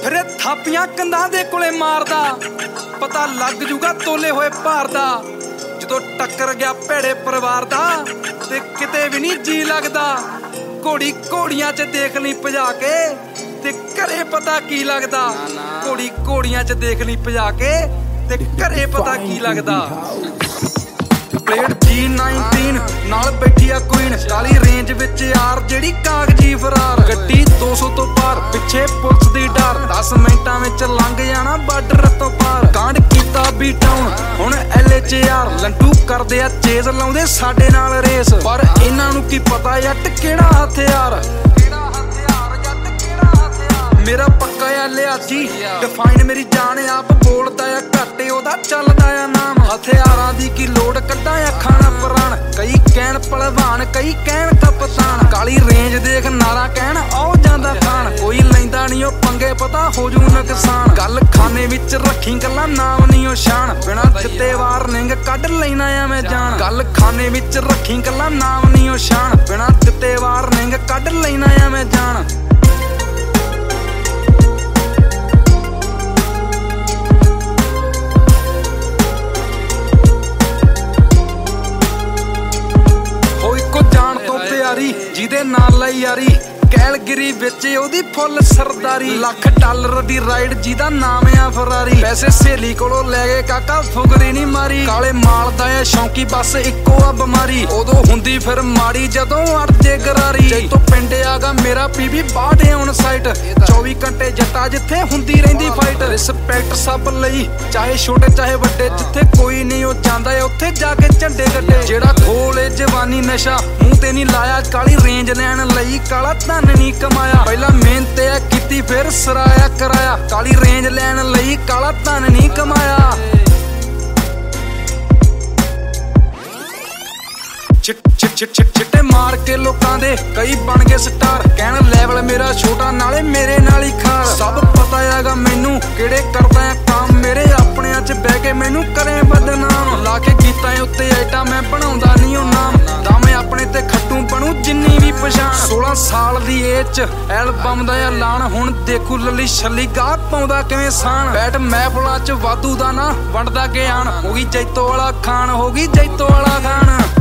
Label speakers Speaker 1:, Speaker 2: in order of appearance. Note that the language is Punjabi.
Speaker 1: ਫਿਰੇ ਥਾਪੀਆਂ ਕੰਧਾਂ ਦੇ ਕੋਲੇ ਮਾਰਦਾ, ਪਤਾ ਲੱਗ ਜੂਗਾ ਤੋਲੇ ਹੋਏ ਭਾਰ ਦਾ। ਜਦੋਂ ਟੱਕਰ ਗਿਆ ਭੇੜੇ ਪਰਿਵਾਰ ਦਾ ਤੇ ਕਿਤੇ ਵੀ ਨਹੀਂ ਜੀ ਲੱਗਦਾ। ਘੋੜੀ ਘੋੜੀਆਂ 'ਚ ਦੇਖ ਲਈ ਭਜਾ ਕੇ ਤੇ ਘਰੇ ਪਤਾ ਕੀ ਲੱਗਦਾ। ਘੋੜੀ ਘੋੜੀਆਂ 'ਚ ਦੇਖ ਲਈ ਭਜਾ ਕੇ ਤੇ ਘਰੇ ਪਤਾ ਕੀ ਲੱਗਦਾ। ਪਲੇਟ G19 ਨਾਲ ਬੈਠੀ ਆ ਕੁਈਨ, ਕਾਲੀ ਰੇਂਜ ਵਿੱਚ ਯਾਰ ਜਿਹੜੀ ਕਾਗਜੀ ਫਰਾਰ। ਗੱਡੀ 200 ਤੋਂ ਪਾਰ, ਪਿੱਛੇ ਪੁਲਿਸ ਦੀ ਡਰ, 10 ਮਿੰਟਾਂ ਵਿੱਚ ਲੰਘ ਜਾਣਾ ਬਾਰਡਰ ਤੋਂ ਪਾਰ। ਕਾਂਡ ਕੀਤਾ ਬੀ ਟਾਊਨ ਹੁਣ LHR, ਲੰਡੂ ਕਰਦੇ ਆ ਚੇਜ਼, ਲਾਉਂਦੇ ਸਾਡੇ ਨਾਲ ਰੇਸ। ਪਰ ਇਹਨਾਂ ਨੂੰ ਕੀ ਪਤਾ ਜੱਟ ਕਿਹੜਾ ਹਥਿਆਰ। ਮੇਰਾ ਪੱਕਾ ਆ ਲਿਆਜੀ ਡਿਫਾਈਨ, ਮੇਰੀ ਜਾਨ ਆਪ ਬੋਲਦਾ ਆ ਘੱਟ, ਉਹਦਾ ਚੱਲਦਾ ਆ ਨਾਮ। ਹਥਿਆਰਾਂ ਦੀ ਕੀ ਲੋੜ, ਕੱਢਾਂ ਅੱਖਾਂ ਨਾ ਪ੍ਰਾਣ। ਕਈ ਕਹਿਣ ਭਲਵਾਨ, ਕਈ ਕਹਿਣ ਕਪਤਾਨ। ਕਾਲੀ ਰੇਂਜ ਦੇਖ ਨਾਰਾ ਕਹਿਣ ਆਉ ਜਾਂਦਾ ਖਾਨ। ਕੋਈ ਲੈਂਦਾ ਨਹੀਂ ਉਹ ਪੰਗੇ, ਪਤਾ ਹੋ ਜੂ ਨੁਕਸਾਨ। ਗੱਲ ਖਾਨੇ ਵਿੱਚ ਰੱਖੀ ਗੱਲਾਂ, ਨਾਮ ਨਹੀਂ ਉਹ ਸ਼ਾਨ। ਬਿਨਾਂ ਦਿੱਤੇ ਵਾਰਨਿੰਗ ਕੱਢ ਲੈਣਾ ਆ ਮੈਂ ਜਾਨ। ਗੱਲ ਖਾਨੇ ਵਿੱਚ ਰੱਖੀ ਗੱਲਾਂ, ਨਾਮ ਨਹੀਂ ਉਹ ਸ਼ਾਨ। ਬਿਨਾਂ ਦਿੱਤੇ ਵਾਰਨਿੰਗ ਕੱਢ ਲੈਣਾ ਆ ਮੈਂ ਜਾਨ। ਜਿਹਦੇ ਨਾਲ ਲਈ ਯਾਰੀ, ਕੈਲਗਰੀ ਵਿੱਚ ਉਹਦੀ ਫੁੱਲ ਸਰਦਾਰੀ। $1,00,000 ਦੀ ਰਾਈਡ ਜਿਹਦਾ ਨਾਮ ਆ ਫਰਾਰੀ। ਪੈਸੇ ਸਹੇਲੀ ਕੋਲੋਂ ਲੈ ਗਏ ਕਾਕਾ, ਫੁਕਰੀ ਨਹੀਂ ਮਾਰੀ। ਕਾਲੇ ਮਾਲ ਦਾ ਆ ਸ਼ੌਂਕੀ, ਬਸ ਇੱਕੋ ਆ ਬਿਮਾਰੀ। ਉਦੋਂ ਹੁੰਦੀ ਫਿਰ ਮਾੜੀ ਜਦੋਂ ਅੜਦੇ ਗਰਾਰੀ। ਜੇ ਤੋਂ ਪਿੰਡ ਆਗਾ ਮੇਰਾ PB 62 ਔਨ ਸਾਈਟ। 24 ਘੰਟੇ ਜੱਟਾ ਜਿੱਥੇ ਹੁੰਦੀ ਰਹਿੰਦੀ ਫਾਈਟ। ਰਿਸਪੈਕਟ ਸਭ ਲਈ, ਚਾਹੇ ਛੋਟੇ ਚਾਹੇ ਵੱਡੇ। ਜਿੱਥੇ ਕੋਈ ਨਹੀਂ ਉਹ ਜਾਂਦਾ ਉੱਥੇ ਜਾ ਕੇ ਝੰਡੇ ਗੱਡੇ। ਜਿਹੜਾ ਖੋਲੇ ਜਵਾਨੀ ਨਸ਼ਾ ਮੂੰਹ ਤੇ ਨਹੀਂ ਲਾਇਆ, ਕਾਲੀ ਰੇਂਜ ਲੈਣ ਲਈ ਕਾਲਾ ਧਨ ਨਹੀਂ ਕਮਾਇਆ। ਪਹਿਲਾਂ ਮਿਹਨਤ ਆ ਕੀਤੀ ਫਿਰ ਸਰਾਇਆ ਕਰਾਇਆ, ਕਾਲੀ ਰੇਂਜ ਲੈਣ ਲਈ ਕਾਲਾ ਧਨ ਨਹੀਂ ਕਮਾਇਆ। ਛਿੱਟੇ ਮਾਰ ਕੇ ਲੋਕਾਂ ਦੇ ਕਈ ਬਣ ਗਏ ਸਟਾਰ। ਕਹਿਣ ਲੈਵਲ ਮੇਰਾ ਛੋਟਾ, ਨਾਲੇ ਮੇਰੇ ਨਾਲ ਹੀ ਖਾਰ। ਸਭ ਪਤਾ ਹੈਗਾ ਮੈਨੂੰ ਕਿਹੜੇ ਕਰਦਾ ਆ ਕੰਮ, ਮੇਰੇ ਆਪਣਿਆਂ 'ਚ ਬਹਿ ਕੇ ਮੈਨੂੰ ਕਰੇ ਬਦਨਾਮ। ਲਾ ਕੇ ਕੀਤਾ ਉੱਤੇ ਆਈਟਾ ਮੈਂ ਬਣਾਉਂਦਾ ਨਹੀਂ ਉਹ ਨਾਮ, ਤਾਂ ਮੈਂ ਆਪਣੇ ਤੇ ਖੱਟੂ ਬਣੂ ਜਿੰਨੀ ਵੀ ਪਛਾਣ। 16 ਸਾਲ ਦੀ ਏਜ 'ਚ ਐਲਬਮ ਦਾ ਐਲਾਨ, ਹੁਣ ਦੇਖੂ ਲੱਲੀ ਛੱਲੀ ਗਾਹ ਪਾਉਂਦਾ ਕਿਵੇਂ ਸਾਨ। ਬੈਠ ਮਹਿਫਲਾਂ 'ਚ ਵਾਧੂ ਦਾ ਨਾ ਵੰਡਦਾ ਗਿਆਨ, ਹੋ ਗਈ ਜੈਤੋ ਵਾਲਾ ਖਾਨ, ਹੋ ਗਈ ਜੈਤੋ ਵਾਲਾ ਖਾਨ।